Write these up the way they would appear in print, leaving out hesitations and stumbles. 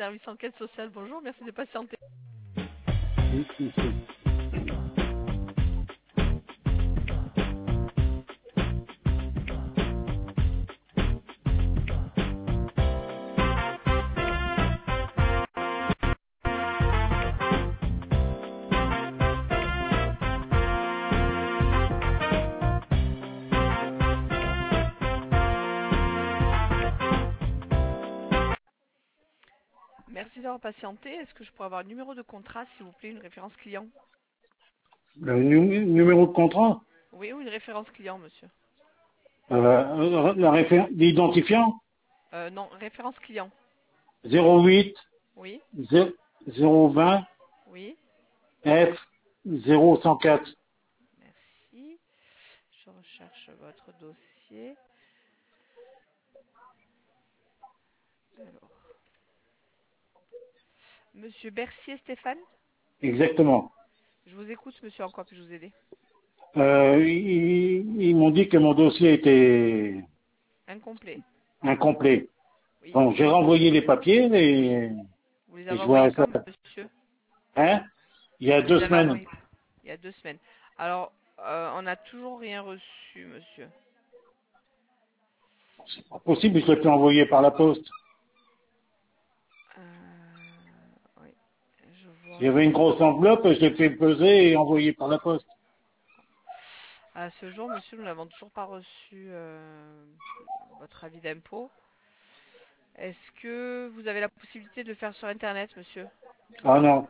service enquête sociale, bonjour, merci de patienter. Merci d'avoir patienté. Est-ce que je pourrais avoir un numéro de contrat, s'il vous plaît, une référence client? Le numéro de contrat, Oui, ou une référence client, monsieur. l'identifiant, Non, référence client. 08 Oui, 020 oui, F 0104. merci. Je recherche votre dossier. Alors, monsieur Bercier Stéphane? Exactement. Je vous écoute, monsieur, en quoi puis-je vous aider? Ils m'ont dit que mon dossier était Incomplet. incomplet. Oui. Bon, j'ai renvoyé les papiers Vous les et avez je envoyés vois ça. quand, monsieur? Hein? Il y a Vous les 2 avez semaines. envoyés il y a 2 semaines. Alors, on n'a toujours rien reçu, monsieur. C'est pas possible, je l'ai fait envoyer par la poste. Oui, je Il vois. y avait une grosse enveloppe, je l'ai fait peser et envoyer par la poste. À ce jour, monsieur, nous n'avons toujours pas reçu votre avis d'impôt. Est-ce que vous avez la possibilité de le faire sur Internet, monsieur? Ah non.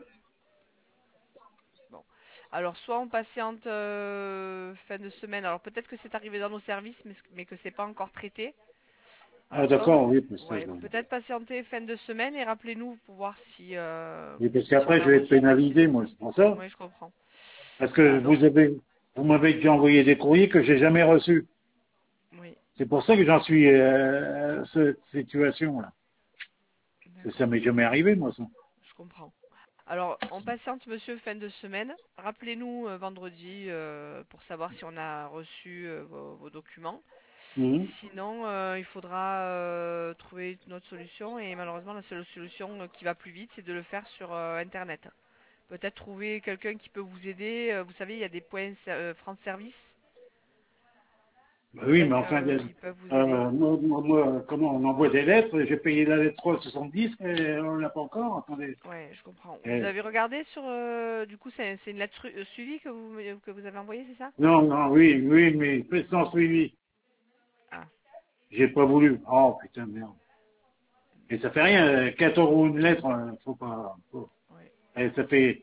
Bon. Alors, soit on patiente fin de semaine. Alors, peut-être que c'est arrivé dans nos services, mais que c'est pas encore traité. Ah Alors, soit on... d'accord, oui, parce que, Ouais, peut-être patienter fin de semaine et rappelez-nous pour voir oui, parce si on qu'après a je vais être reçu. pénalisé, moi, c'est pour ça. Oui, je comprends. Parce que Voilà, donc, vous m'avez déjà envoyé des courriers que j'ai jamais reçus. oui, C'est pour ça que j'en suis à cette situation-là. Parce que ça d'accord, m'est jamais arrivé, moi, ça. je comprends. Alors, on patiente, monsieur, fin de semaine. Rappelez-nous vendredi pour savoir si on a reçu vos documents. Mhm. Sinon, il faudra trouver une autre solution. Et malheureusement, la seule solution qui va plus vite, c'est de le faire sur Internet. Peut-être trouver quelqu'un qui peut vous aider. Vous savez, il y a des points France Service. Bah oui, mais Peut-être enfin, qu'ils peuvent vous aider. comment on envoie des lettres, j'ai payé la lettre 3,70 et on l'a pas encore, attendez. Ouais, je comprends. Vous Eh, avez regardé sur... du coup, c'est une lettre suivie que vous avez envoyée, c'est ça? non, non, oui, oui, mais fait sans suivi. Ah, J'ai pas voulu. Oh putain, merde. Et ça fait rien, 4 euros une lettre, faut pas. ouais, Et ça fait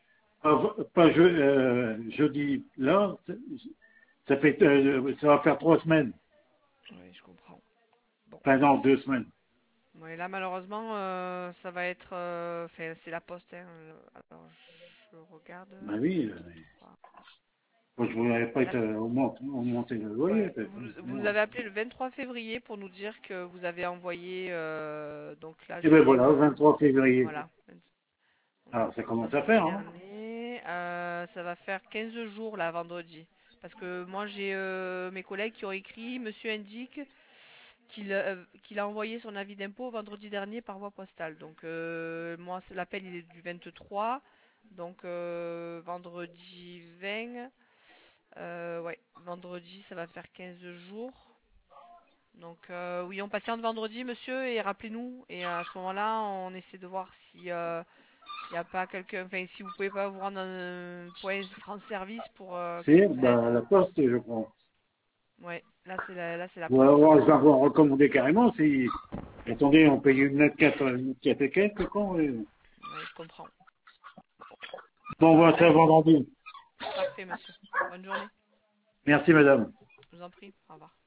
jeudi là, ça va faire 3 semaines. ouais, je comprends. Bon. Enfin non, 2 semaines. Ouais, là, malheureusement, ça va être... Enfin, c'est la poste, hein. Alors, je regarde... Bah oui, 23. moi, je voudrais pas être Là, augmenter le loyer. ouais. Vous avez appelé le 23 février pour nous dire que vous avez envoyé... donc là, Et ben j'ai voilà, le... 23 février. Voilà. Alors ça Ça, commence à c'est le faire, hein. dernier. Ça va faire 15 jours, là, vendredi. Parce que moi, j'ai mes collègues qui ont écrit, monsieur indique qu'il a envoyé son avis d'impôt vendredi dernier par voie postale. Donc, moi, l'appel, il est du 23. Donc, vendredi 20. Ouais, vendredi, ça va faire 15 jours. Donc, oui, on patiente vendredi, monsieur, et rappelez-nous. Et à ce moment-là, on essaie de voir si il n'y a pas quelqu'un, enfin, si vous pouvez pas vous rendre dans un point France Service pour qu'ils C'est vous bah, aident. la poste, je crois. Ouais, là, c'est la Ou poste. alors je vais avoir recommandé carrément si. Attendez, on paye une lettre et quelques, quoi. Ouais, je comprends. Bon, on va Là, faire vendredi. parfait, monsieur. Bonne journée. Merci, madame. Je vous en prie. Au revoir.